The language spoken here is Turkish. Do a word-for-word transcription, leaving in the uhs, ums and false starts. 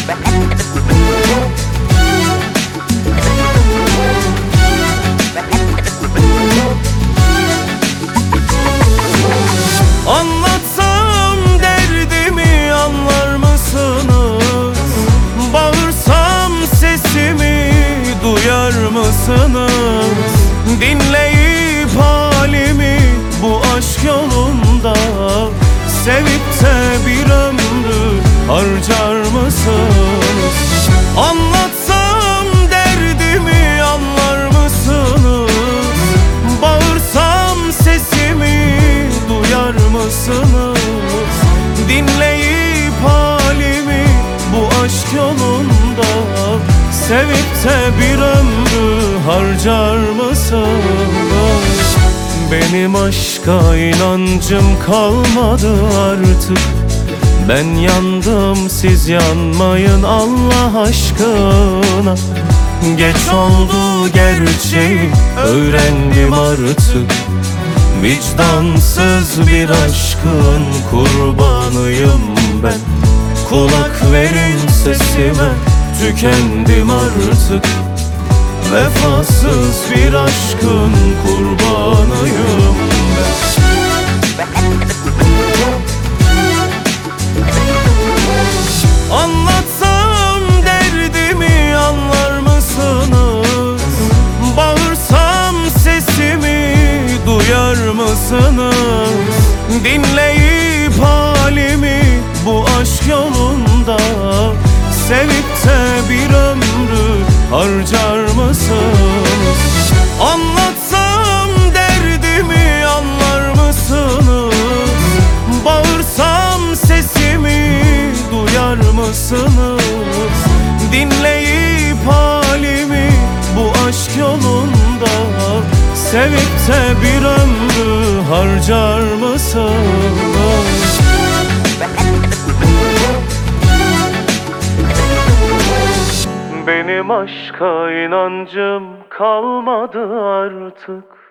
Anlatsam derdimi anlar mısınız? Bağırsam sesimi duyar mısınız? Dinleyip halimi bu aşk yolunda sevip de bir ömrü harcar mısınız? Anlatsam derdimi anlar mısınız? Bağırsam sesimi duyar mısınız? Dinleyip halimi bu aşk yolunda sevip de bir ömrü harcar mısınız? Benim aşka inancım kalmadı artık. Ben yandım, siz yanmayın Allah aşkına. Geç oldu, gerçeği öğrendim artık. Vicdansız bir aşkın kurbanıyım ben. Kulak verin sesime, tükendim artık. Vefasız bir aşkın kurbanıyım ben. Anlatsam derdimi anlar mısınız? Bağırsam sesimi duyar mısınız? Dinleyip halimi bu aşk yolunda sevip de bir ömrü harcar mısınız? Anlatsam derdimi anlar mısınız? Bağırsam sesimi duyar mısınız? Dinleyip halimi bu aşk yolunda sevip de bir ömrü harcar mısınız? Benim aşka inancım kalmadı artık.